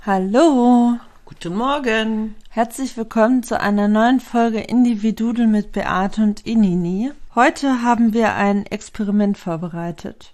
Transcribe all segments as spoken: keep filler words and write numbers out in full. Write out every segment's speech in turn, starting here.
Hallo. Guten Morgen. Herzlich willkommen zu einer neuen Folge Individudel mit Beate und Inini. Heute haben wir ein Experiment vorbereitet.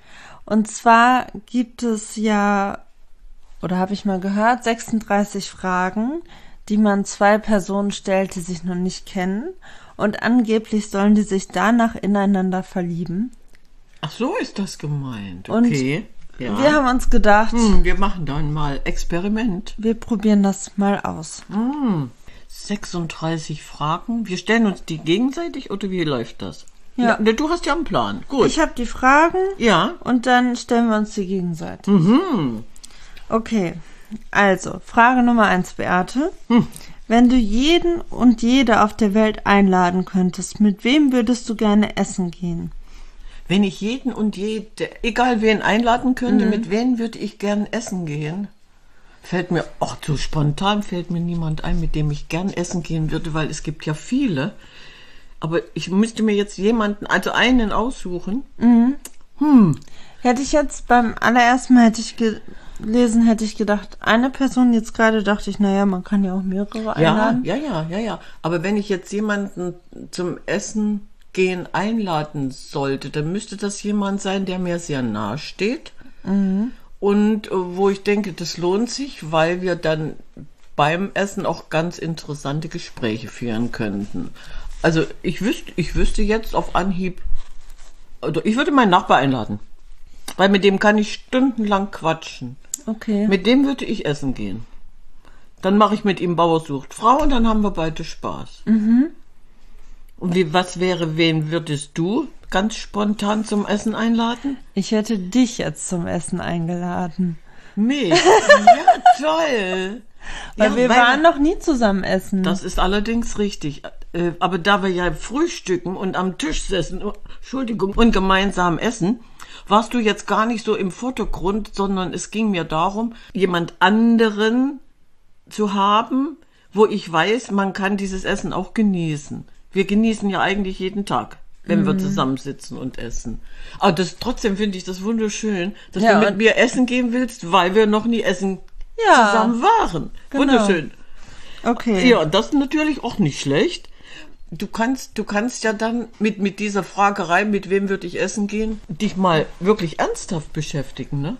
Und zwar gibt es ja, oder habe ich mal gehört, sechsunddreißig Fragen, die man zwei Personen stellt, die sich noch nicht kennen. Und angeblich sollen die sich danach ineinander verlieben. Ach so ist das gemeint. Okay. Und ja. Wir haben uns gedacht, hm, wir machen dann mal Experiment. Wir probieren das mal aus. Hm, sechsunddreißig Fragen. Wir stellen uns die gegenseitig oder wie läuft das? Ja. ja du hast ja einen Plan. Gut. Ich habe die Fragen. Ja. Und dann stellen wir uns die gegenseitig. Mhm. Okay. Also, Frage Nummer eins, Beate. Hm. Wenn du jeden und jede auf der Welt einladen könntest, mit wem würdest du gerne essen gehen? Wenn ich jeden und jede, egal wen einladen könnte, Mhm. mit wem würde ich gern essen gehen? Fällt mir, ach so spontan fällt mir niemand ein, mit dem ich gern essen gehen würde, weil es gibt ja viele. Aber ich müsste mir jetzt jemanden, also einen aussuchen. Mhm. Hm. Hätte ich jetzt beim allerersten Mal hätte ich gelesen, hätte ich gedacht, eine Person, jetzt gerade dachte ich, naja, man kann ja auch mehrere einladen. Ja, ja, ja, ja, ja. Aber wenn ich jetzt jemanden zum Essen gehen einladen sollte, dann müsste das jemand sein, der mir sehr nahe steht. Mhm. Und äh, wo ich denke, das lohnt sich, weil wir dann beim Essen auch ganz interessante Gespräche führen könnten. Also ich wüsste, ich wüsste jetzt auf Anhieb, oder ich würde meinen Nachbar einladen, weil mit dem kann ich stundenlang quatschen. Okay. Mit dem würde ich essen gehen. Dann mache ich mit ihm Bauer sucht Frau und dann haben wir beide Spaß. Mhm. Und wie, was wäre, wen würdest du ganz spontan zum Essen einladen? Ich hätte dich jetzt zum Essen eingeladen. Mich? Ja, toll. Weil ja, wir weil, waren noch nie zusammen essen. Das ist allerdings richtig. Äh, Aber da wir ja frühstücken und am Tisch sitzen, oh, Entschuldigung, und gemeinsam essen, warst du jetzt gar nicht so im Vordergrund, sondern es ging mir darum, jemand anderen zu haben, wo ich weiß, man kann dieses Essen auch genießen. Wir genießen ja eigentlich jeden Tag, wenn mhm. wir zusammensitzen und essen. Aber das, trotzdem finde ich das wunderschön, dass ja, du mit mir essen gehen willst, weil wir noch nie essen ja, zusammen waren. Genau. Wunderschön. Okay. Ja, das ist natürlich auch nicht schlecht. Du kannst, du kannst ja dann mit, mit dieser Fragerei, mit wem würde ich essen gehen, dich mal wirklich ernsthaft beschäftigen, ne?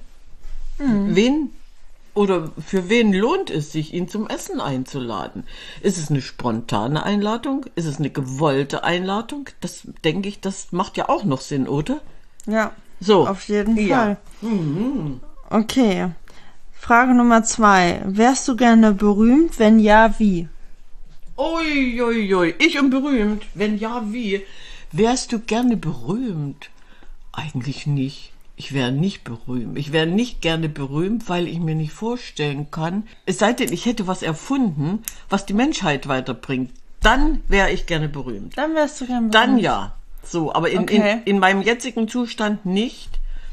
Mhm. Wen oder für wen lohnt es sich, ihn zum Essen einzuladen? Ist es eine spontane Einladung? Ist es eine gewollte Einladung? Das denke ich, das macht ja auch noch Sinn, oder? Ja, so. Auf jeden ja. Fall. Mhm. Okay. Frage Nummer zwei. Wärst du gerne berühmt? Wenn ja, wie? Ui, ui, ui. Ich und berühmt? Wenn ja, wie? Wärst du gerne berühmt? Eigentlich nicht. Ich wäre nicht berühmt. Ich wäre nicht gerne berühmt, weil ich mir nicht vorstellen kann, es sei denn, ich hätte was erfunden, was die Menschheit weiterbringt. Dann wäre ich gerne berühmt. Dann wärst du gerne berühmt. Dann ja. So, aber in, okay. in, in meinem jetzigen Zustand nicht.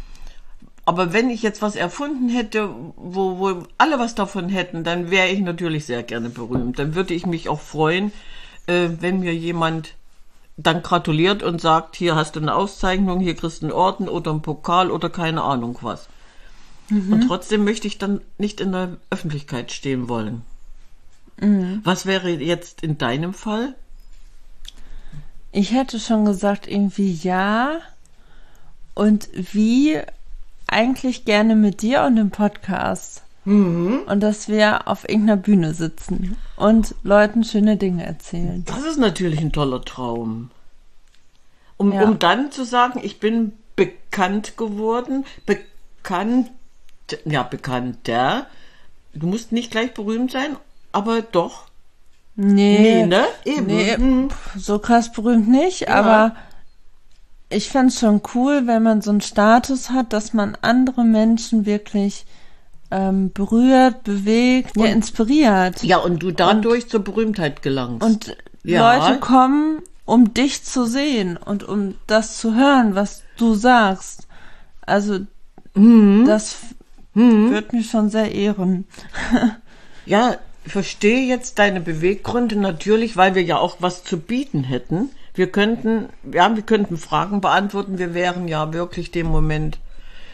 Aber wenn ich jetzt was erfunden hätte, wo, wo alle was davon hätten, dann wäre ich natürlich sehr gerne berühmt. Dann würde ich mich auch freuen, äh, wenn mir jemand dann gratuliert und sagt, hier hast du eine Auszeichnung, hier kriegst du einen Orden oder einen Pokal oder keine Ahnung was. Mhm. Und trotzdem möchte ich dann nicht in der Öffentlichkeit stehen wollen. Mhm. Was wäre jetzt in deinem Fall? Ich hätte schon gesagt, irgendwie ja. Und wie eigentlich gerne mit dir und dem Podcast. Mhm. Und dass wir auf irgendeiner Bühne sitzen und Leuten schöne Dinge erzählen. Das ist natürlich ein toller Traum. Um, ja. um dann zu sagen, ich bin bekannt geworden, bekannt, ja, bekannter. Du musst nicht gleich berühmt sein, aber doch. Nee, nee ne? Eben. Nee, hm. so krass berühmt nicht, ja. aber ich fände es schon cool, wenn man so einen Status hat, dass man andere Menschen wirklich ähm, berührt, bewegt, und, ja, inspiriert. Ja, und du dadurch und, zur Berühmtheit gelangst. Und ja. Leute kommen, um dich zu sehen und um das zu hören, was du sagst. Also mhm. das mhm. wird mich schon sehr ehren. Ja, ich verstehe jetzt deine Beweggründe natürlich, weil wir ja auch was zu bieten hätten. Wir könnten, ja, wir könnten Fragen beantworten. Wir wären ja wirklich dem Moment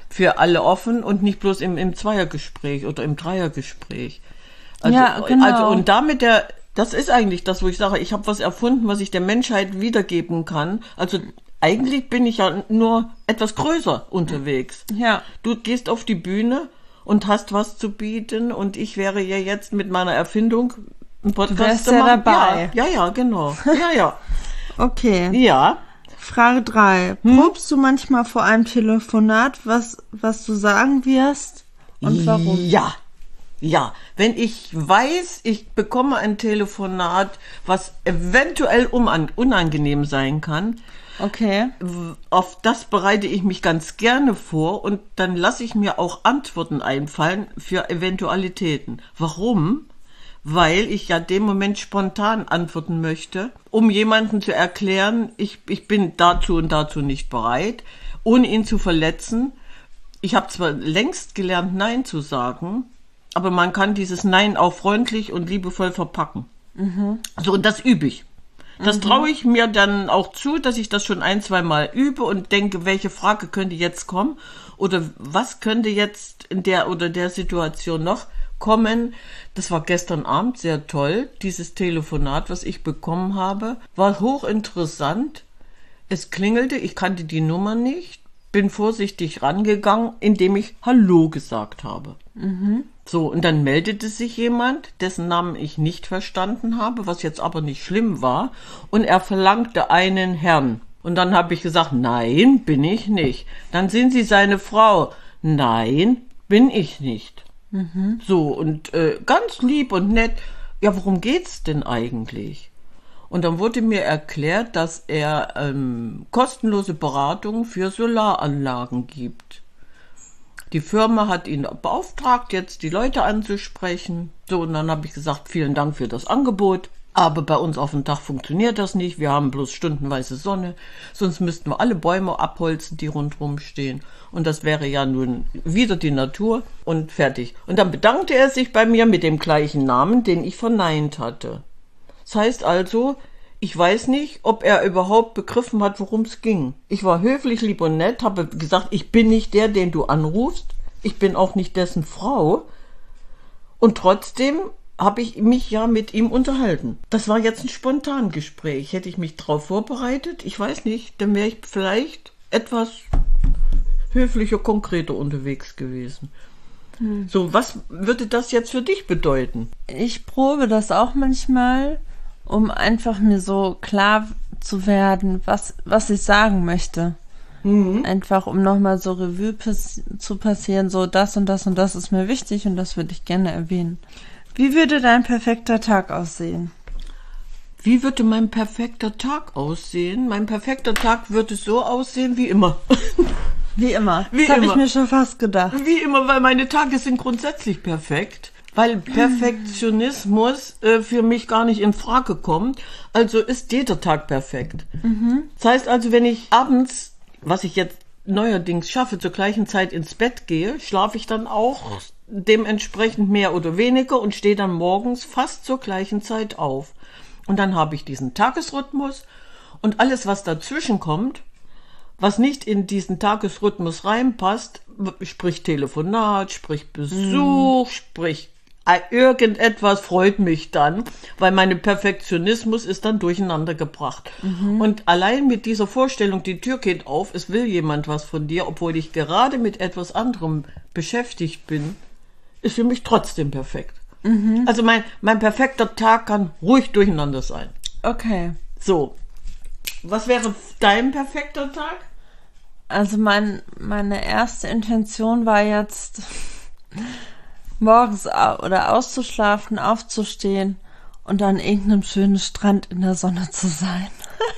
für alle offen und nicht bloß im, im Zweiergespräch oder im Dreiergespräch. Also, Ja, genau. Also, und damit der, das ist eigentlich das, wo ich sage, ich habe was erfunden, was ich der Menschheit wiedergeben kann. Also eigentlich bin ich ja nur etwas größer unterwegs. Ja. Du gehst auf die Bühne und hast was zu bieten und ich wäre ja jetzt mit meiner Erfindung ein Podcast wärst zu ja machen. dabei. Ja, ja, ja, genau. Ja, ja. Okay. Ja. Frage drei. Hm? Probst du manchmal vor einem Telefonat, was, was du sagen wirst und warum? Ja. Ja, wenn ich weiß, ich bekomme ein Telefonat, was eventuell unan- unangenehm sein kann, Okay. auf das bereite ich mich ganz gerne vor und dann lasse ich mir auch Antworten einfallen für Eventualitäten. Warum? Weil ich ja dem Moment spontan antworten möchte, um jemandem zu erklären, ich, ich bin dazu und dazu nicht bereit, ohne ihn zu verletzen. Ich habe zwar längst gelernt, Nein zu sagen, aber man kann dieses Nein auch freundlich und liebevoll verpacken. Mhm. So, und das übe ich. Das mhm. traue ich mir dann auch zu, dass ich das schon ein, zwei Mal übe und denke, welche Frage könnte jetzt kommen oder was könnte jetzt in der oder der Situation noch kommen. Das war gestern Abend sehr toll, dieses Telefonat, was ich bekommen habe, war hochinteressant. Es klingelte, ich kannte die Nummer nicht, bin vorsichtig rangegangen, indem ich Hallo gesagt habe. Mhm. So, und dann meldete sich jemand, dessen Namen ich nicht verstanden habe, was jetzt aber nicht schlimm war, und er verlangte einen Herrn. Und dann habe ich gesagt, nein, bin ich nicht. Dann sind Sie seine Frau. Nein, bin ich nicht. Mhm. So, und äh, ganz lieb und nett, ja, worum geht's denn eigentlich? Und dann wurde mir erklärt, dass er ähm, kostenlose Beratung für Solaranlagen gibt. Die Firma hat ihn beauftragt, jetzt die Leute anzusprechen. So, und dann habe ich gesagt, vielen Dank für das Angebot. Aber bei uns auf dem Dach funktioniert das nicht. Wir haben bloß stundenweise Sonne. Sonst müssten wir alle Bäume abholzen, die rundherum stehen. Und das wäre ja nun wieder die Natur und fertig. Und dann bedankte er sich bei mir mit dem gleichen Namen, den ich verneint hatte. Das heißt also, ich weiß nicht, ob er überhaupt begriffen hat, worum es ging. Ich war höflich, lieb und nett, habe gesagt, ich bin nicht der, den du anrufst. Ich bin auch nicht dessen Frau. Und trotzdem habe ich mich ja mit ihm unterhalten. Das war jetzt ein Spontangespräch. Hätte ich mich darauf vorbereitet? Ich weiß nicht. Dann wäre ich vielleicht etwas höflicher, konkreter unterwegs gewesen. Hm. So, was würde das jetzt für dich bedeuten? Ich probe das auch manchmal, um einfach mir so klar zu werden, was, was ich sagen möchte. Mhm. Einfach, um nochmal so Revue pass- zu passieren, so das und das und das ist mir wichtig und das würde ich gerne erwähnen. Wie würde dein perfekter Tag aussehen? Wie würde mein perfekter Tag aussehen? Mein perfekter Tag würde so aussehen wie immer. Wie immer. Wie das habe ich immer. mir schon fast gedacht. Wie immer, weil meine Tage sind grundsätzlich perfekt. Weil Perfektionismus äh, für mich gar nicht in Frage kommt. Also ist jeder Tag perfekt. Mhm. Das heißt also, wenn ich abends, was ich jetzt neuerdings schaffe, zur gleichen Zeit ins Bett gehe, schlafe ich dann auch dementsprechend mehr oder weniger und stehe dann morgens fast zur gleichen Zeit auf. Und dann habe ich diesen Tagesrhythmus und alles, was dazwischen kommt, was nicht in diesen Tagesrhythmus reinpasst, sprich Telefonat, sprich Besuch, mhm. sprich irgendetwas, freut mich dann, weil mein Perfektionismus ist dann durcheinander gebracht. Mhm. Und allein mit dieser Vorstellung, die Tür geht auf, es will jemand was von dir, obwohl ich gerade mit etwas anderem beschäftigt bin, ist für mich trotzdem perfekt. Mhm. Also mein, mein perfekter Tag kann ruhig durcheinander sein. Okay. So, was wäre dein perfekter Tag? Also mein, meine erste Intention war jetzt morgens au- oder auszuschlafen, aufzustehen und an irgendeinem schönen Strand in der Sonne zu sein.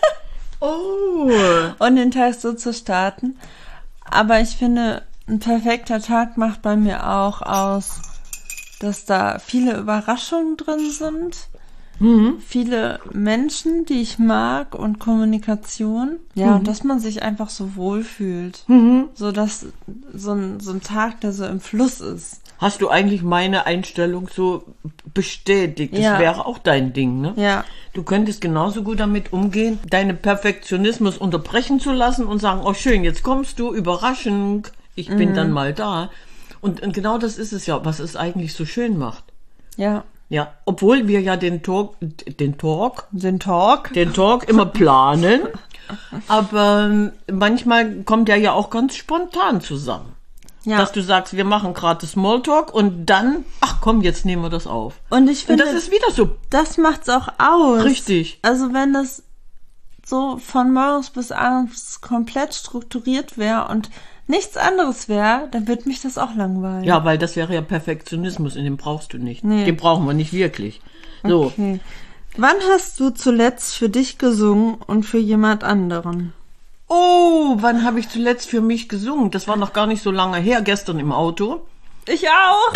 Oh. Und den Tag so zu starten. Aber ich finde, ein perfekter Tag macht bei mir auch aus, dass da viele Überraschungen drin sind. Mhm. Viele Menschen, die ich mag und Kommunikation. Ja, mhm. und dass man sich einfach so wohlfühlt. Mhm. So, dass so ein, so ein Tag, der so im Fluss ist. Hast du eigentlich meine Einstellung so bestätigt? Das ja. wäre auch dein Ding, ne? Ja. Du könntest genauso gut damit umgehen, deinen Perfektionismus unterbrechen zu lassen und sagen, oh schön, jetzt kommst du, Überraschung, Ich bin dann mal da. Und, und genau das ist es ja, was es eigentlich so schön macht. Ja. Ja, obwohl wir ja den Talk, den Talk, Den Talk. den Talk immer planen, aber manchmal kommt der ja auch ganz spontan zusammen. Ja. Dass du sagst, wir machen gerade Smalltalk und dann, ach komm, jetzt nehmen wir das auf. Und ich Und finde, das ist wieder so. das macht's auch aus. Richtig. Also wenn das so von morgens bis abends komplett strukturiert wäre und nichts anderes wäre, dann würde mich das auch langweilen. Ja, weil das wäre ja Perfektionismus und den brauchst du nicht. Nee. Den brauchen wir nicht wirklich. So. Okay. Wann hast du zuletzt für dich gesungen und für jemand anderen? Oh, wann habe ich zuletzt für mich gesungen? Das war noch gar nicht so lange her, gestern im Auto. Ich auch.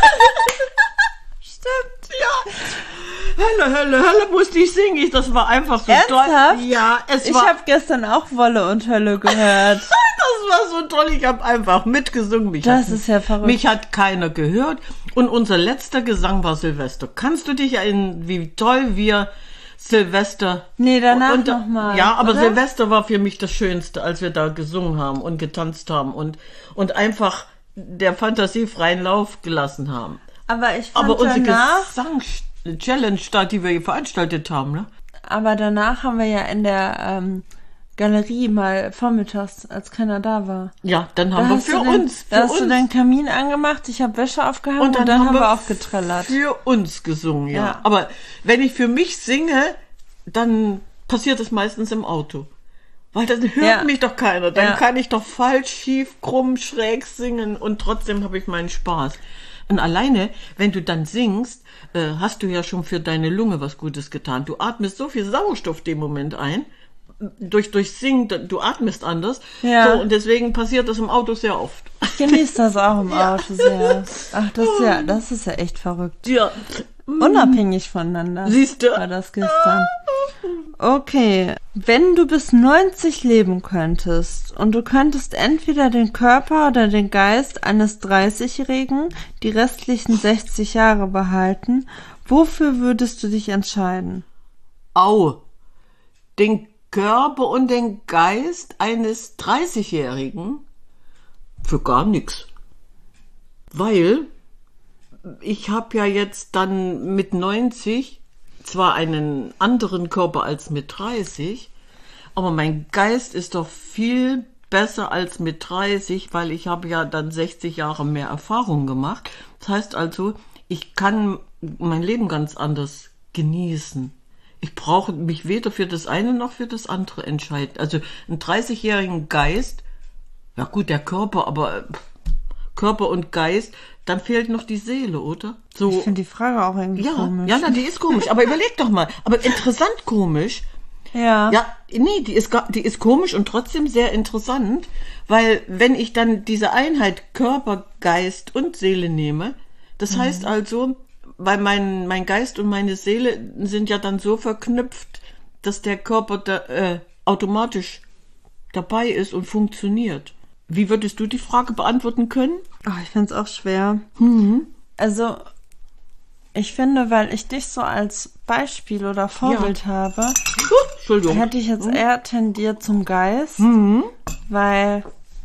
Stimmt. Ja. Hölle, Hölle, Hölle musste ich singen. Ich, das war einfach so Ernsthaft? toll. Ja, es Ich war... habe gestern auch Wolle und Hölle gehört. Das war so toll, ich habe einfach mitgesungen. Mich Das hat, ist ja verrückt. Mich hat keiner gehört. Und unser letzter Gesang war Silvester. Kannst du dich erinnern, wie toll wir Silvester... Nee, danach und, nochmal. Ja, aber oder? Silvester war für mich das Schönste, als wir da gesungen haben und getanzt haben und, und einfach der Fantasie freien Lauf gelassen haben. Aber ich fand Aber unsere danach... Gesang-Challenge da, die wir hier veranstaltet haben, ne? Aber danach haben wir ja in der ähm, Galerie mal vormittags, als keiner da war. Ja, dann haben Da wir hast für du den, uns, für Da hast uns. du den Kamin angemacht, ich habe Wäsche aufgehangen und dann, haben wir auch getrellert. Für uns gesungen, ja. Ja. Aber wenn ich für mich singe, dann passiert es meistens im Auto. Weil dann hört Ja. mich doch keiner. Dann Ja. kann ich doch falsch, schief, krumm, schräg singen und trotzdem habe ich meinen Spaß. Und alleine, wenn du dann singst, äh, hast du ja schon für deine Lunge was Gutes getan. Du atmest so viel Sauerstoff dem Moment ein. Durch, durch Singen, du atmest anders. Ja. So, und deswegen passiert das im Auto sehr oft. Ich genieße das auch im Auto sehr. Ach, das ist ja, das ist ja echt verrückt. Ja. Unabhängig voneinander. Siehst du? War das gestern. Okay. Wenn du bis neunzig leben könntest und du könntest entweder den Körper oder den Geist eines dreißigjährigen die restlichen sechzig Jahre behalten, wofür würdest du dich entscheiden? Au. Den Körper und den Geist eines dreißigjährigen? Für gar nichts. Weil ich habe ja jetzt dann mit neunzig zwar einen anderen Körper als mit dreißig, aber mein Geist ist doch viel besser als mit dreißig, weil ich habe ja dann sechzig Jahre mehr Erfahrung gemacht. Das heißt also, ich kann mein Leben ganz anders genießen. Ich brauche mich weder für das eine noch für das andere entscheiden. Also einen dreißigjährigen Geist, ja gut, der Körper, aber Körper und Geist, dann fehlt noch die Seele, oder? So. Ich finde die Frage auch irgendwie Ja, komisch. ja, na, die ist komisch. Aber überleg doch mal. Aber interessant komisch. Ja. Ja, nee, die ist, gar- die ist komisch und trotzdem sehr interessant, weil wenn ich dann diese Einheit Körper, Geist und Seele nehme, das heißt also, weil mein, mein Geist und meine Seele sind ja dann so verknüpft, dass der Körper da, äh, automatisch dabei ist und funktioniert. Wie würdest du die Frage beantworten können? Oh, ich finde es auch schwer. Also, ich finde, weil ich dich so als Beispiel oder Vorbild habe, Uh, Entschuldigung. hätte ich jetzt eher tendiert zum Geist, weil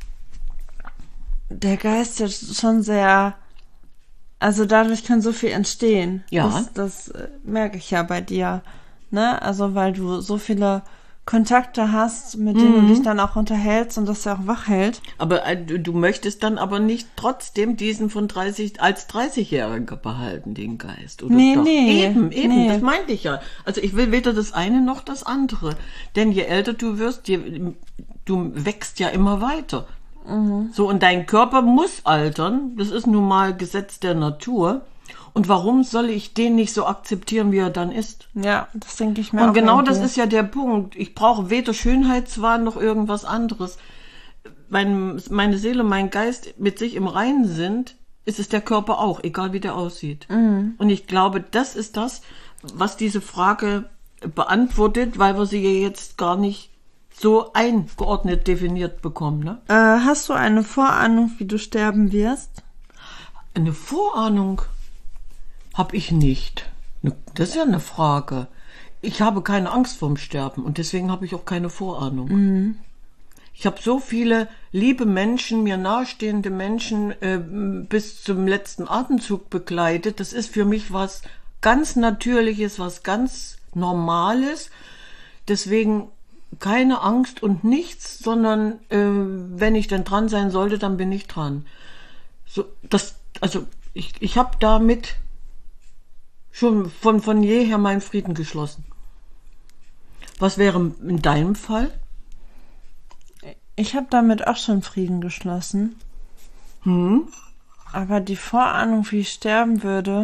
der Geist ja schon sehr, also dadurch kann so viel entstehen. Ja. Das, das äh, merke ich ja bei dir, ne? Also weil du so viele Kontakte hast, mit denen du dich dann auch unterhältst und das ja auch wach hält. Aber äh, du, du möchtest dann aber nicht trotzdem diesen von dreißig als dreißigjähriger behalten, den Geist, oder Nee, doch? nee, Eben, eben, nee. das meinte ich ja. Also ich will weder das eine noch das andere. Denn je älter du wirst, je, du wächst ja immer weiter. So, und dein Körper muss altern. Das ist nun mal Gesetz der Natur. Und warum soll ich den nicht so akzeptieren, wie er dann ist? Ja, das denke ich mir Und auch. genau irgendwie. das ist ja der Punkt. Ich brauche weder Schönheitswahn noch irgendwas anderes. Wenn meine Seele, mein Geist mit sich im Reinen sind, ist es der Körper auch, egal wie der aussieht. Mhm. Und ich glaube, das ist das, was diese Frage beantwortet, weil wir sie ja jetzt gar nicht so eingeordnet definiert bekommen. Ne? Äh, hast du eine Vorahnung, wie du sterben wirst? Eine Vorahnung habe ich nicht. Das ist ja eine Frage. Ich habe keine Angst vorm Sterben und deswegen habe ich auch keine Vorahnung. Ich habe so viele liebe Menschen, mir nahestehende Menschen äh, bis zum letzten Atemzug begleitet. Das ist für mich was ganz Natürliches, was ganz Normales. Deswegen keine Angst und nichts, sondern äh, wenn ich dann dran sein sollte, dann bin ich dran. So, das, also ich, ich habe damit schon von, von jeher meinen Frieden geschlossen. Was wäre in deinem Fall? Ich habe damit auch schon Frieden geschlossen. Hm? Aber die Vorahnung, wie ich sterben würde,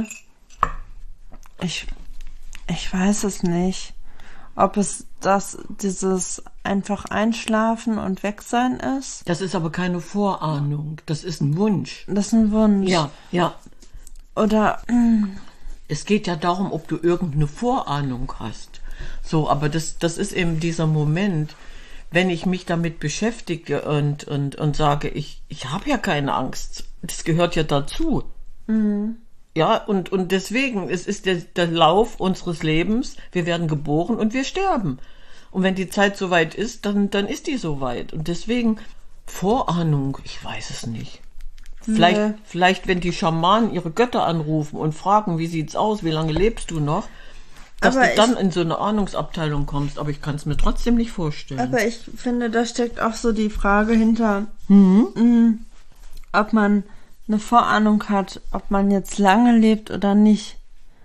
ich, ich weiß es nicht. Ob es das, dieses einfach einschlafen und weg sein ist? Das ist aber keine Vorahnung, das ist ein Wunsch. Das ist ein Wunsch. Ja, ja. Oder, mh. Es geht ja darum, ob du irgendeine Vorahnung hast. So, aber das, das ist eben dieser Moment, wenn ich mich damit beschäftige und, und, und sage, ich, ich habe ja keine Angst. Das gehört ja dazu. Mhm. Ja, und, und deswegen, es ist der, der Lauf unseres Lebens. Wir werden geboren und wir sterben. Und wenn die Zeit soweit ist, dann, dann ist die soweit. Und deswegen, Vorahnung, ich weiß es nicht. Vielleicht, nee. vielleicht, wenn die Schamanen ihre Götter anrufen und fragen, wie sieht's aus, wie lange lebst du noch, dass aber du dann ich, in so eine Ahnungsabteilung kommst. Aber ich kann es mir trotzdem nicht vorstellen. Aber ich finde, da steckt auch so die Frage hinter, mhm. mh, ob man eine Vorahnung hat, ob man jetzt lange lebt oder nicht.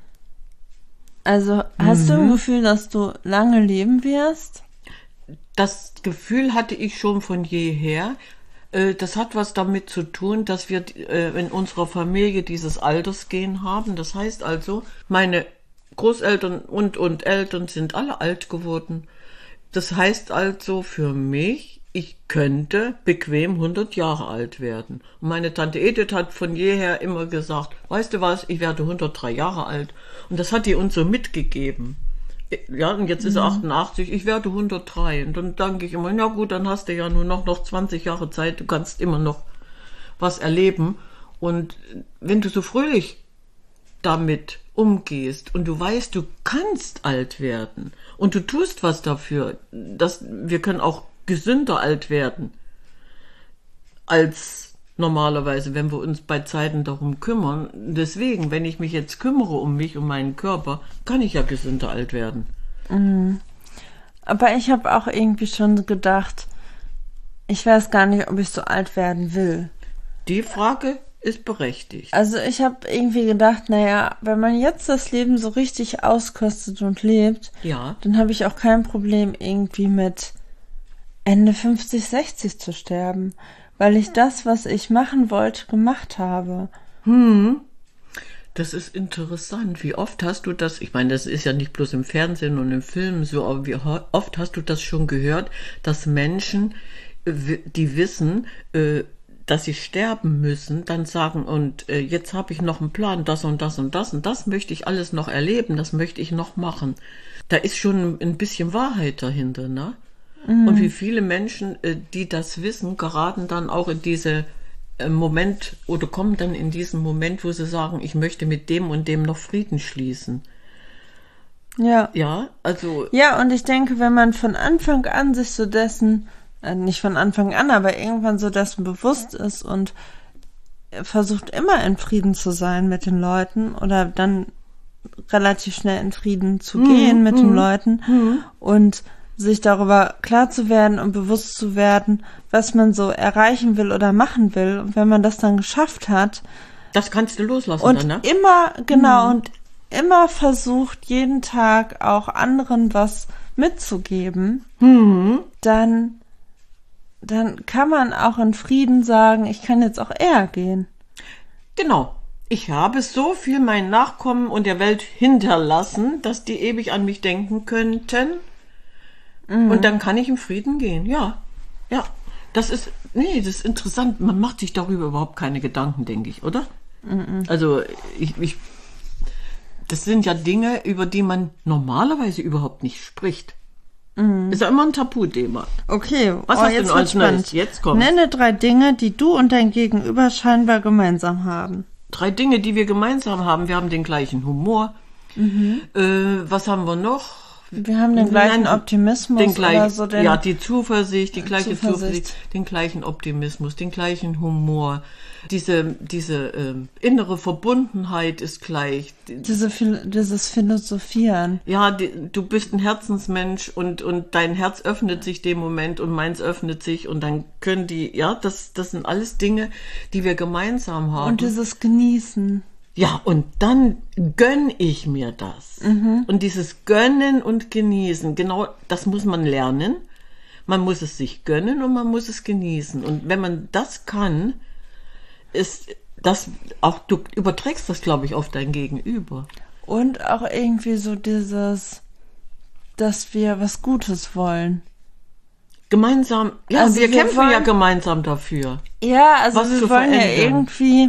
Also, hast mhm. du ein Gefühl, dass du lange leben wirst? Das Gefühl hatte ich schon von jeher. Das hat was damit zu tun, dass wir in unserer Familie dieses Altersgen haben. Das heißt also, meine Großeltern und, und Eltern sind alle alt geworden. Das heißt also für mich, ich könnte bequem hundert Jahre alt werden. Und meine Tante Edith hat von jeher immer gesagt, weißt du was, ich werde hundertdrei Jahre alt. Und das hat die uns so mitgegeben. Ja, und jetzt ist er achtundachtzig, ich werde hundertdrei. Und dann denke ich immer, ja gut, dann hast du ja nur noch, noch zwanzig Jahre Zeit, du kannst immer noch was erleben. Und wenn du so fröhlich damit umgehst und du weißt, du kannst alt werden und du tust was dafür, dass wir können auch gesünder alt werden als normalerweise, wenn wir uns bei Zeiten darum kümmern. Deswegen, wenn ich mich jetzt kümmere um mich, um meinen Körper, kann ich ja gesünder alt werden. Mhm. Aber ich habe auch irgendwie schon gedacht, ich weiß gar nicht, ob ich so alt werden will. Die Frage ist berechtigt. Also ich habe irgendwie gedacht, naja, wenn man jetzt das Leben so richtig auskostet und lebt, ja, dann habe ich auch kein Problem, irgendwie mit Ende fünfzig, sechzig zu sterben, weil ich das, was ich machen wollte, gemacht habe. Hm. Das ist interessant. Wie oft hast du das, ich meine, das ist ja nicht bloß im Fernsehen und im Film so, aber wie oft hast du das schon gehört, dass Menschen, die wissen, dass sie sterben müssen, dann sagen, und äh, jetzt habe ich noch einen Plan, das und das und das und das möchte ich alles noch erleben, das möchte ich noch machen. Da ist schon ein bisschen Wahrheit dahinter, ne? Mhm. Und wie viele Menschen, äh, die das wissen, geraten dann auch in diese äh, Moment oder kommen dann in diesen Moment, wo sie sagen, ich möchte mit dem und dem noch Frieden schließen. Ja. Ja, also. Ja, und ich denke, wenn man von Anfang an sich so dessen nicht von Anfang an, aber irgendwann so dessen bewusst ist und versucht immer in Frieden zu sein mit den Leuten oder dann relativ schnell in Frieden zu mhm. gehen mit mhm. den Leuten mhm. und sich darüber klar zu werden und bewusst zu werden, was man so erreichen will oder machen will. Und wenn man das dann geschafft hat. Das kannst du loslassen und dann, ne? immer, genau, mhm. und immer versucht, jeden Tag auch anderen was mitzugeben, mhm. dann dann kann man auch in Frieden sagen, ich kann jetzt auch eher gehen. Genau. Ich habe so viel meinen Nachkommen und der Welt hinterlassen, dass die ewig an mich denken könnten. Mhm. Und dann kann ich in Frieden gehen. Ja, ja. Das ist, nee, das ist interessant. Man macht sich darüber überhaupt keine Gedanken, denke ich, oder? Mhm. Also, ich, ich, das sind ja Dinge, über die man normalerweise überhaupt nicht spricht. Mhm. Ist ja immer ein Tabuthema. Okay, was oh, hast jetzt du denn als Neues? Jetzt kommt's. Nenne drei Dinge, die du und dein Gegenüber scheinbar gemeinsam haben. Drei Dinge, die wir gemeinsam haben. Wir haben den gleichen Humor. Mhm. Äh, was haben wir noch? Wir haben den gleichen Nein, Optimismus den gleich, oder so. Den ja, die Zuversicht, die gleiche Zuversicht. Zuversicht, den gleichen Optimismus, den gleichen Humor. Diese, diese ähm, innere Verbundenheit ist gleich. Diese, dieses Philosophieren. Ja, die, du bist ein Herzensmensch und, und dein Herz öffnet sich dem Moment und meins öffnet sich und dann können die, ja, das, das sind alles Dinge, die wir gemeinsam haben. Und dieses Genießen. Ja, und dann gönn ich mir das. Mhm. Und dieses Gönnen und Genießen, genau das muss man lernen. Man muss es sich gönnen und man muss es genießen. Und wenn man das kann, ist das auch, du überträgst das, glaube ich, auf dein Gegenüber. Und auch irgendwie so dieses, dass wir was Gutes wollen. Gemeinsam, ja, also wir, wir kämpfen wollen, ja gemeinsam dafür. Ja, also was wir zu wollen verändern. ja irgendwie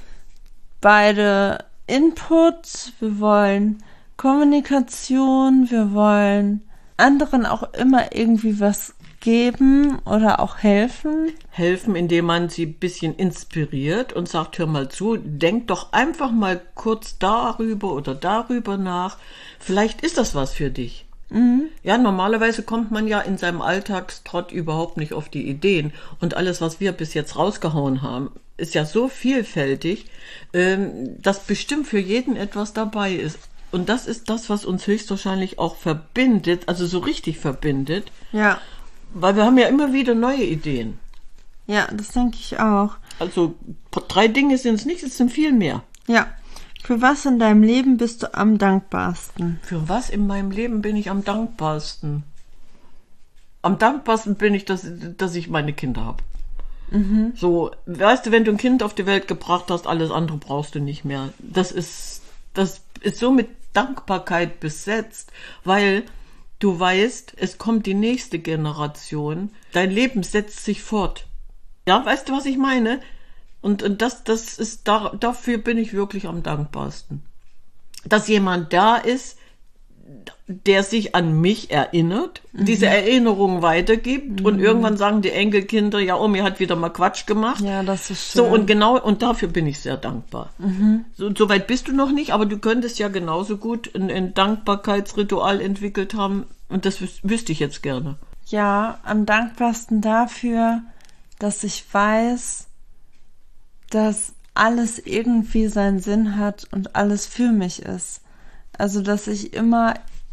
beide Inputs, wir wollen Kommunikation, wir wollen anderen auch immer irgendwie was geben oder auch helfen. Helfen, indem man sie ein bisschen inspiriert und sagt, hör mal zu, denk doch einfach mal kurz darüber oder darüber nach. Vielleicht ist das was für dich. Mhm. Ja, normalerweise kommt man ja in seinem Alltagstrott überhaupt nicht auf die Ideen. Und alles, was wir bis jetzt rausgehauen haben, ist ja so vielfältig, ähm, dass bestimmt für jeden etwas dabei ist. Und das ist das, was uns höchstwahrscheinlich auch verbindet, also so richtig verbindet. Ja. Weil wir haben ja immer wieder neue Ideen. Ja, das denke ich auch. Also drei Dinge sind es nicht, es sind viel mehr. Ja. Für was in deinem Leben bist du am dankbarsten? Für was in meinem Leben bin ich am dankbarsten? Am dankbarsten bin ich, dass, dass ich meine Kinder habe. Mhm. So, weißt du, wenn du ein Kind auf die Welt gebracht hast, alles andere brauchst du nicht mehr. Das ist, das ist so mit Dankbarkeit besetzt, weil du weißt, es kommt die nächste Generation. Dein Leben setzt sich fort. Ja, weißt du, was ich meine? Und, und das, das ist, da, dafür bin ich wirklich am dankbarsten. Dass jemand da ist, der sich an mich erinnert, mhm. diese Erinnerung weitergibt mhm. und irgendwann sagen die Enkelkinder, ja, Omi hat wieder mal Quatsch gemacht. Ja, das ist schön. So, und genau, und dafür bin ich sehr dankbar. Mhm. So, so weit bist du noch nicht, aber du könntest ja genauso gut ein, ein Dankbarkeitsritual entwickelt haben und das wüs- wüsste ich jetzt gerne. Ja, am dankbarsten dafür, dass ich weiß, dass alles irgendwie seinen Sinn hat und alles für mich ist. Also, dass ich immer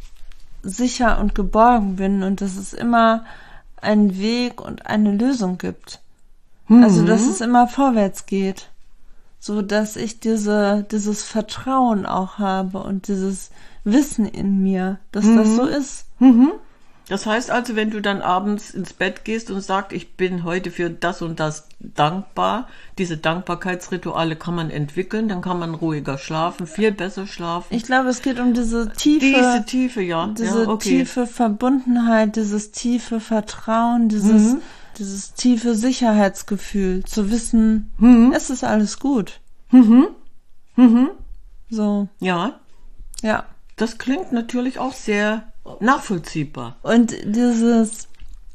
sicher und geborgen bin und dass es immer einen Weg und eine Lösung gibt. Mhm. Also, dass es immer vorwärts geht. So, dass ich diese, dieses Vertrauen auch habe und dieses Wissen in mir, dass mhm. das so ist. Mhm. Das heißt also, wenn du dann abends ins Bett gehst und sagst, ich bin heute für das und das dankbar, diese Dankbarkeitsrituale kann man entwickeln, dann kann man ruhiger schlafen, viel besser schlafen. Ich glaube, es geht um diese tiefe, diese tiefe, ja, diese ja, okay. tiefe Verbundenheit, dieses tiefe Vertrauen, dieses, mhm. dieses tiefe Sicherheitsgefühl, zu wissen, mhm. es ist alles gut. Mhm. Mhm. So. Ja. Ja. Das klingt natürlich auch sehr nachvollziehbar. Und dieses,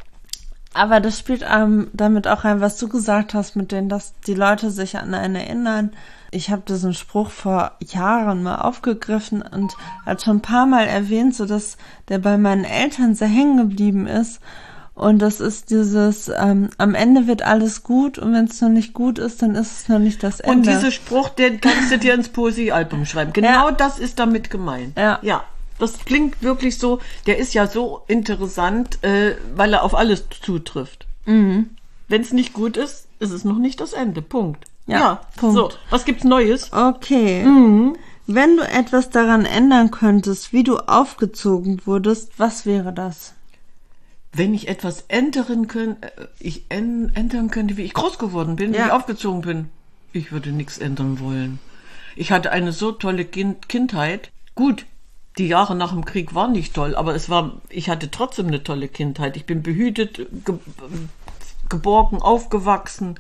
aber das spielt ähm, damit auch rein, was du gesagt hast, mit denen, dass die Leute sich an einen erinnern. Ich habe diesen Spruch vor Jahren mal aufgegriffen und hat schon ein paar Mal erwähnt, so dass der bei meinen Eltern sehr hängen geblieben ist. Und das ist dieses, ähm, am Ende wird alles gut und wenn es noch nicht gut ist, dann ist es noch nicht das Ende. Und dieser Spruch, den kannst du dir ins Poesiealbum schreiben. Genau ja. das ist damit gemeint. Ja. Ja. Das klingt wirklich so, der ist ja so interessant, äh, weil er auf alles zutrifft. Mhm. Wenn es nicht gut ist, ist es noch nicht das Ende. Punkt. Ja, ja. Punkt. So, was gibt's Neues? Okay. Mhm. Wenn du etwas daran ändern könntest, wie du aufgezogen wurdest, was wäre das? Wenn ich etwas ändern könnte, ich ändern könnte, wie ich groß geworden bin, ja. wie ich aufgezogen bin, ich würde nichts ändern wollen. Ich hatte eine so tolle kind- Kindheit. Gut. Die Jahre nach dem Krieg waren nicht toll, aber es war, ich hatte trotzdem eine tolle Kindheit. Ich bin behütet, ge, geborgen, aufgewachsen.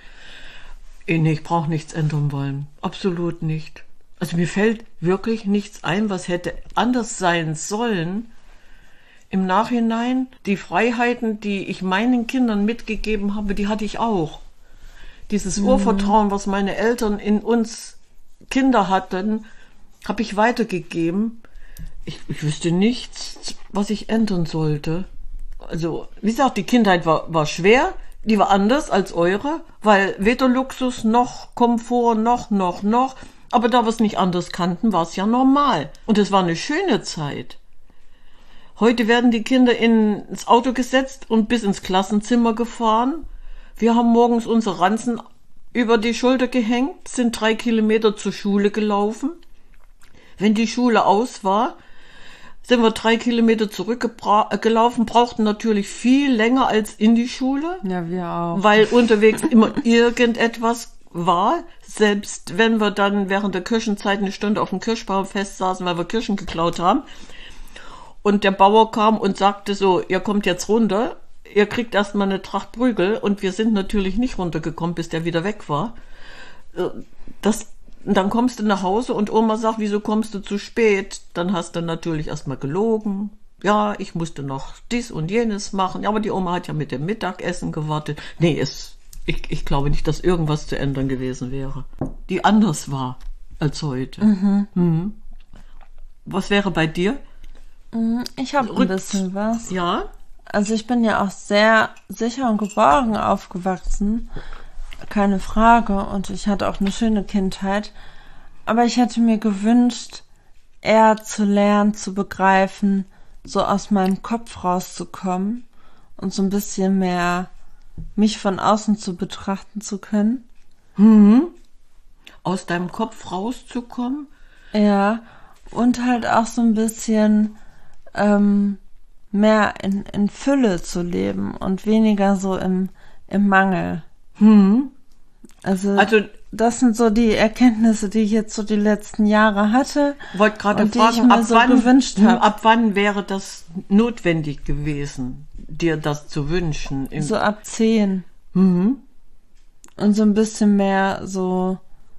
Ich brauche nichts ändern wollen. Absolut nicht. Also mir fällt wirklich nichts ein, was hätte anders sein sollen. Im Nachhinein, die Freiheiten, die ich meinen Kindern mitgegeben habe, die hatte ich auch. Dieses mhm. Urvertrauen, was meine Eltern in uns Kinder hatten, habe ich weitergegeben. Ich, ich wüsste nichts, was ich ändern sollte. Also, wie gesagt, die Kindheit war, war schwer, die war anders als eure, weil weder Luxus noch Komfort noch, noch, noch. Aber da wir es nicht anders kannten, war es ja normal. Und es war eine schöne Zeit. Heute werden die Kinder ins Auto gesetzt und bis ins Klassenzimmer gefahren. Wir haben morgens unsere Ranzen über die Schulter gehängt, sind drei Kilometer zur Schule gelaufen. Wenn die Schule aus war, sind wir drei Kilometer zurückgelaufen, brauchten natürlich viel länger als in die Schule. Ja, wir auch. Weil unterwegs immer irgendetwas war. Selbst wenn wir dann während der Kirschenzeit eine Stunde auf dem Kirschbaum festsaßen, weil wir Kirschen geklaut haben. Und der Bauer kam und sagte so, ihr kommt jetzt runter, ihr kriegt erstmal eine Tracht Prügel. Und wir sind natürlich nicht runtergekommen, bis der wieder weg war. Das, dann kommst du nach Hause und Oma sagt, wieso kommst du zu spät? Dann hast du natürlich erstmal gelogen. Ja, ich musste noch dies und jenes machen. Ja, aber die Oma hat ja mit dem Mittagessen gewartet. Nee, es, ich, ich glaube nicht, dass irgendwas zu ändern gewesen wäre. Die anders war als heute. Mhm. Mhm. Was wäre bei dir? Ich habe ein bisschen was. Ja? Also ich bin ja auch sehr sicher und geborgen aufgewachsen. Keine Frage. Und ich hatte auch eine schöne Kindheit. Aber ich hätte mir gewünscht, eher zu lernen, zu begreifen, so aus meinem Kopf rauszukommen und so ein bisschen mehr mich von außen zu betrachten zu können. Mhm. Aus deinem Kopf rauszukommen? Ja. Und halt auch so ein bisschen ähm, mehr in, in Fülle zu leben und weniger so im, im Mangel. Hm. Also, also das sind so die Erkenntnisse, die ich jetzt so die letzten Jahre hatte. Wollte gerade und fragen, die ich mir ab, so wann, gewünscht habe. ab wann wäre das notwendig gewesen, dir das zu wünschen? In so ab zehn. Mhm. Und so ein bisschen mehr so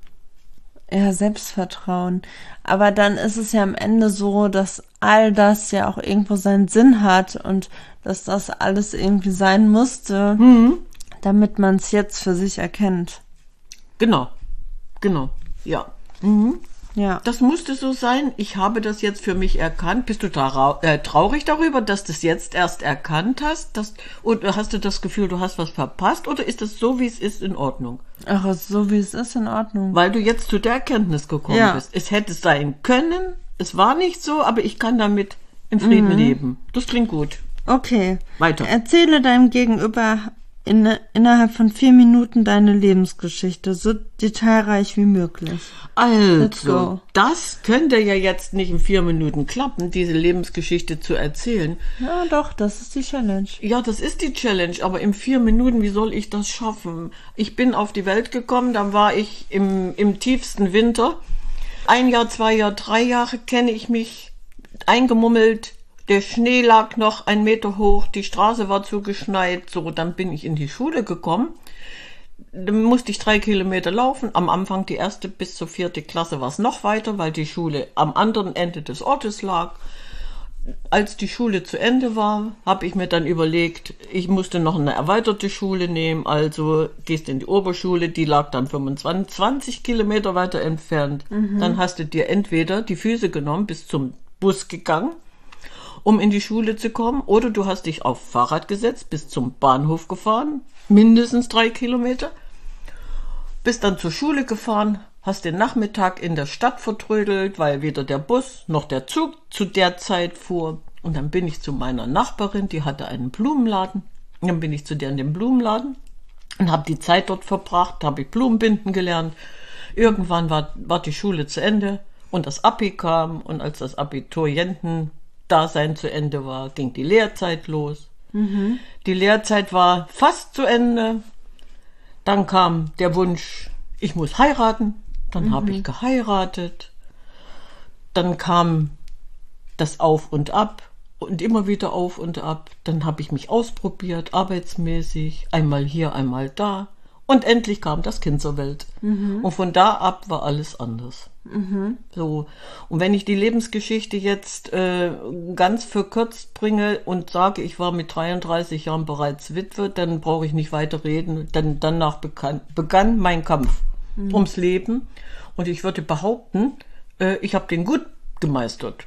ja, Selbstvertrauen. Aber dann ist es ja am Ende so, dass all das ja auch irgendwo seinen Sinn hat und dass das alles irgendwie sein musste, Mhm. damit man es jetzt für sich erkennt. Genau, genau, ja. Mhm. Ja. Das musste so sein. Ich habe das jetzt für mich erkannt. Bist du da, äh, traurig darüber, dass du es jetzt erst erkannt hast? Dass, oder hast du das Gefühl, du hast was verpasst? Oder ist das so, wie es ist, in Ordnung? Ach, so wie es ist, in Ordnung. Weil du jetzt zu der Erkenntnis gekommen Ja. bist. Es hätte sein können, es war nicht so, aber ich kann damit in Frieden Mhm. leben. Das klingt gut. Okay. Weiter. Erzähle deinem Gegenüber in, innerhalb von vier Minuten deine Lebensgeschichte, so detailreich wie möglich. Let's Also, go. das könnte ja jetzt nicht in vier Minuten klappen, diese Lebensgeschichte zu erzählen. Ja, doch, das ist die Challenge. Ja, das ist die Challenge, aber in vier Minuten, wie soll ich das schaffen? Ich bin auf die Welt gekommen, dann war ich im, im tiefsten Winter. Ein Jahr, zwei Jahre, drei Jahre kenne ich mich eingemummelt. Der Schnee lag noch ein Meter hoch, die Straße war zugeschneit. So, dann bin ich in die Schule gekommen. Dann musste ich drei Kilometer laufen. Am Anfang die erste bis zur vierte Klasse war es noch weiter, weil die Schule am anderen Ende des Ortes lag. Als die Schule zu Ende war, habe ich mir dann überlegt, ich musste noch eine erweiterte Schule nehmen. Also gehst in die Oberschule, die lag dann fünfundzwanzig, zwanzig Kilometer weiter entfernt. Mhm. Dann hast du dir entweder die Füße genommen, bis zum Bus gegangen, um in die Schule zu kommen, oder du hast dich auf Fahrrad gesetzt, bis zum Bahnhof gefahren, mindestens drei Kilometer, bist dann zur Schule gefahren, hast den Nachmittag in der Stadt vertrödelt, weil weder der Bus noch der Zug zu der Zeit fuhr. Und dann bin ich zu meiner Nachbarin, die hatte einen Blumenladen. Und dann bin ich zu der in den Blumenladen und habe die Zeit dort verbracht, habe ich Blumenbinden gelernt. Irgendwann war, war die Schule zu Ende und das Abi kam, und als das Abiturientendasein zu Ende war, ging die Lehrzeit los. Mhm. Die Lehrzeit war fast zu Ende. Dann kam der Wunsch, ich muss heiraten. Dann mhm. habe ich geheiratet. Dann kam das Auf und Ab und immer wieder Auf und Ab. Dann habe ich mich ausprobiert, arbeitsmäßig, einmal hier, einmal da. Und endlich kam das Kind zur Welt. Mhm. Und von da ab war alles anders. Mhm. So. Und wenn ich die Lebensgeschichte jetzt äh, ganz verkürzt bringe und sage, ich war mit dreiunddreißig Jahren bereits Witwe, dann brauche ich nicht weiter reden. Denn danach begann, begann mein Kampf mhm. ums Leben. Und ich würde behaupten, äh, ich habe den gut gemeistert.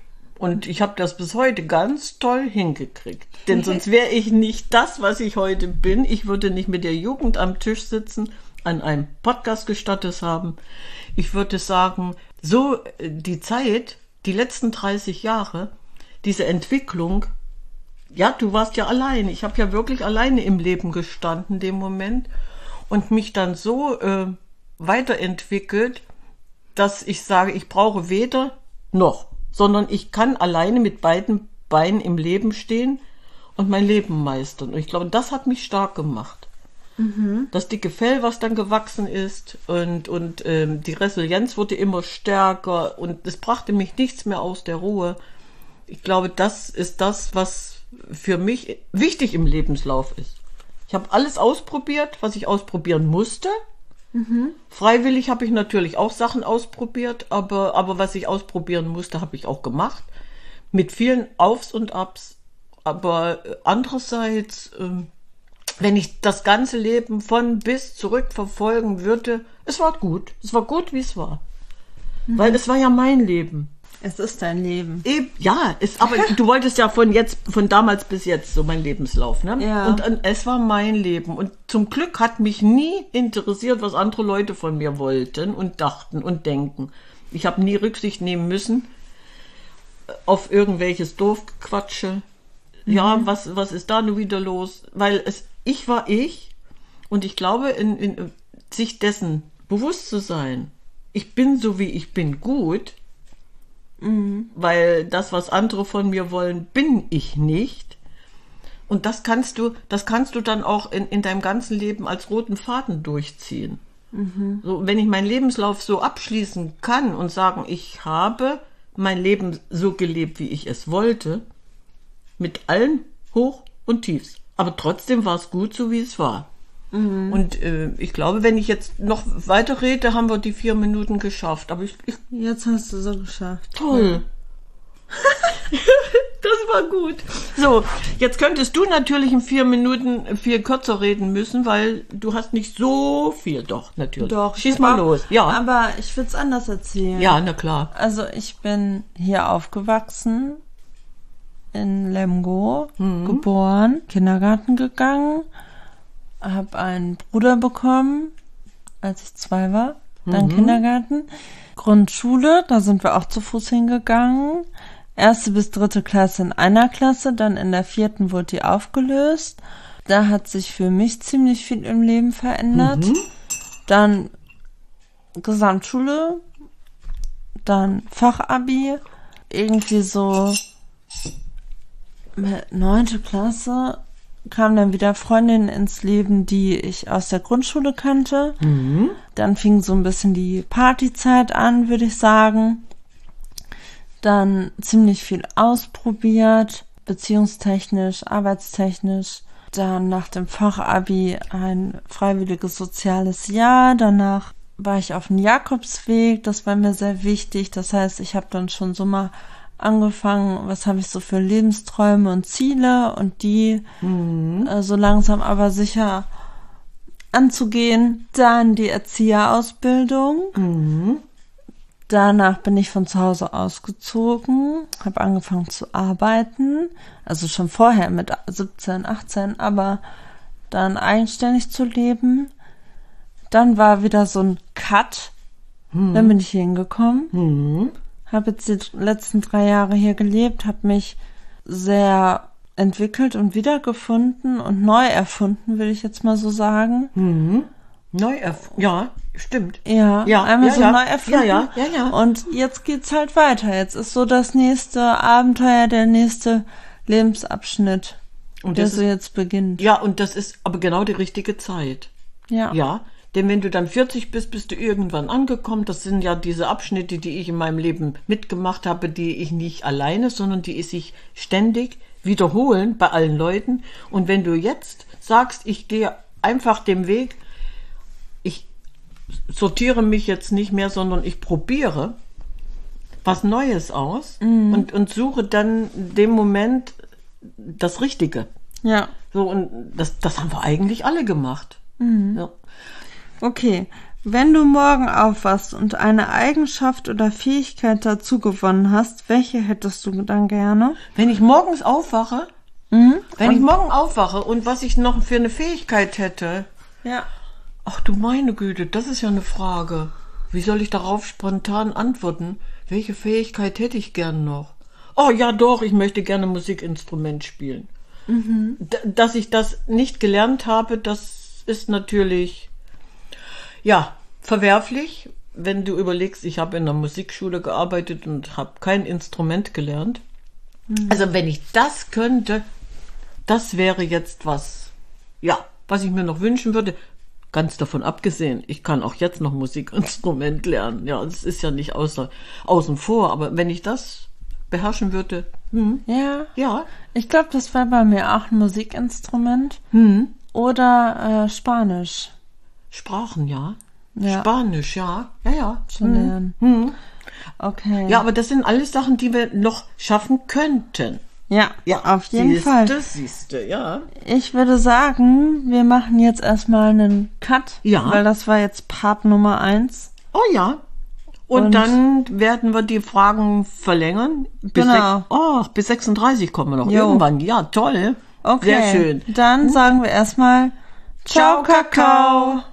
Und ich habe das bis heute ganz toll hingekriegt. Denn sonst wäre ich nicht das, was ich heute bin. Ich würde nicht mit der Jugend am Tisch sitzen, an einem Podcast gestattet haben. Ich würde sagen, so die Zeit, die letzten dreißig Jahre, diese Entwicklung, ja, du warst ja alleine. Ich habe ja wirklich alleine im Leben gestanden, in dem Moment. Und mich dann so äh, weiterentwickelt, dass ich sage, ich brauche weder noch, sondern ich kann alleine mit beiden Beinen im Leben stehen und mein Leben meistern. Und ich glaube, das hat mich stark gemacht. Mhm. Das dicke Fell, was dann gewachsen ist und, und ähm, die Resilienz wurde immer stärker und es brachte mich nichts mehr aus der Ruhe. Ich glaube, das ist das, was für mich wichtig im Lebenslauf ist. Ich habe alles ausprobiert, was ich ausprobieren musste. Mhm. Freiwillig habe ich natürlich auch Sachen ausprobiert, aber, aber was ich ausprobieren musste, habe ich auch gemacht. Mit vielen Aufs und Abs. Aber andererseits, ähm, wenn ich das ganze Leben von bis zurück verfolgen würde, es war gut. Es war gut, wie es war. Mhm. Weil es war ja mein Leben. Es ist dein Leben. Eben, ja, ist, aber du wolltest ja von jetzt, von damals bis jetzt, so mein Lebenslauf, ne? Ja. Und, und es war mein Leben. Und zum Glück hat mich nie interessiert, was andere Leute von mir wollten und dachten und denken. Ich habe nie Rücksicht nehmen müssen auf irgendwelches Doofgequatsche. Mhm. Ja, was, was ist da nun wieder los? Weil es, ich war ich und ich glaube, in, in, sich dessen bewusst zu sein, ich bin so wie ich bin gut, mhm. weil das, was andere von mir wollen, bin ich nicht. Und das kannst du, das kannst du dann auch in, in deinem ganzen Leben als roten Faden durchziehen. Mhm. So, wenn ich meinen Lebenslauf so abschließen kann und sagen, ich habe mein Leben so gelebt, wie ich es wollte, mit allen Hoch- und Tiefs. Aber trotzdem war es gut, so wie es war. Mhm. Und äh, ich glaube, wenn ich jetzt noch weiter rede, haben wir die vier Minuten geschafft. Aber ich, ich Jetzt hast du so geschafft. Toll. Ja. Das war gut. So, jetzt könntest du natürlich in vier Minuten viel kürzer reden müssen, weil du hast nicht so viel. Doch, natürlich. Doch. Schieß mal los. Ja. Aber ich würde es anders erzählen. Ja, na klar. Also ich bin hier aufgewachsen, in Lemgo, mhm. geboren, Kindergarten gegangen, habe einen Bruder bekommen, als ich zwei war, dann mhm. Kindergarten, Grundschule, da sind wir auch zu Fuß hingegangen, erste bis dritte Klasse in einer Klasse, dann in der vierten wurde die aufgelöst, da hat sich für mich ziemlich viel im Leben verändert, mhm. dann Gesamtschule, dann Fachabi, irgendwie so neunte Klasse kamen dann wieder Freundinnen ins Leben, die ich aus der Grundschule kannte. Mhm. Dann fing so ein bisschen die Partyzeit an, würde ich sagen. Dann ziemlich viel ausprobiert, beziehungstechnisch, arbeitstechnisch. Dann nach dem Fachabi ein freiwilliges soziales Jahr. Danach war ich auf dem Jakobsweg. Das war mir sehr wichtig. Das heißt, ich habe dann schon so mal angefangen, was habe ich so für Lebensträume und Ziele und die mhm. äh, so langsam aber sicher anzugehen. Dann die Erzieherausbildung. Mhm. Danach bin ich von zu Hause ausgezogen, habe angefangen zu arbeiten, also schon vorher mit siebzehn, achtzehn, aber dann eigenständig zu leben. Dann war wieder so ein Cut, mhm. dann bin ich hier hingekommen. Mhm. Habe jetzt die letzten drei Jahre hier gelebt, habe mich sehr entwickelt und wiedergefunden und neu erfunden, will ich jetzt mal so sagen. Mhm. Neu erfunden, ja, stimmt. Ja, ja einmal ja, so ja. neu erfunden. Ja, ja, ja, ja. Und jetzt geht's halt weiter. Jetzt ist so das nächste Abenteuer, der nächste Lebensabschnitt, und der so ist, jetzt beginnt. Ja, und das ist aber genau die richtige Zeit. Ja. Ja. Denn wenn du dann vierzig bist, bist du irgendwann angekommen. Das sind ja diese Abschnitte, die ich in meinem Leben mitgemacht habe, die ich nicht alleine, sondern die sich ständig wiederholen bei allen Leuten. Und wenn du jetzt sagst, ich gehe einfach den Weg, ich sortiere mich jetzt nicht mehr, sondern ich probiere was Neues aus mhm. und, und suche dann dem Moment das Richtige. Ja. So, und das, das haben wir eigentlich alle gemacht. Mhm. Ja. Okay, Wenn du morgen aufwachst und eine Eigenschaft oder Fähigkeit dazu gewonnen hast, welche hättest du dann gerne? Wenn ich morgens aufwache, Mhm. wenn ich morgen aufwache und was ich noch für eine Fähigkeit hätte, Ja. ach du meine Güte, das ist ja eine Frage. Wie soll ich darauf spontan antworten? Welche Fähigkeit hätte ich gern noch? Oh ja, doch, ich möchte gerne Musikinstrument spielen. Mhm. D- dass ich das nicht gelernt habe, das ist natürlich, ja, verwerflich, wenn du überlegst, ich habe in der Musikschule gearbeitet und habe kein Instrument gelernt. Mhm. Also wenn ich das könnte, das wäre jetzt was, ja, was ich mir noch wünschen würde. Ganz davon abgesehen, ich kann auch jetzt noch Musikinstrument lernen. Ja, das ist ja nicht außer, außen vor. Aber wenn ich das beherrschen würde, hm, Ja. ja. Ich glaube, das wäre bei mir auch ein Musikinstrument. Hm. Oder äh, Spanisch. Sprachen, ja. Ja. Spanisch, ja. Ja, ja. Zu lernen. Hm. Okay. Ja, aber das sind alles Sachen, die wir noch schaffen könnten. Ja, Ja, auf jeden siehste, Fall. Siehste, ja. Ich würde sagen, wir machen jetzt erstmal einen Cut. Ja. Weil das war jetzt Part Nummer eins. Oh ja. Und, Und- dann werden wir die Fragen verlängern. Bis Genau. sech- oh, bis sechsunddreißig kommen wir noch. Jo. Irgendwann. Ja, toll. Okay. Sehr schön. Dann sagen wir erstmal Ciao, Kakao.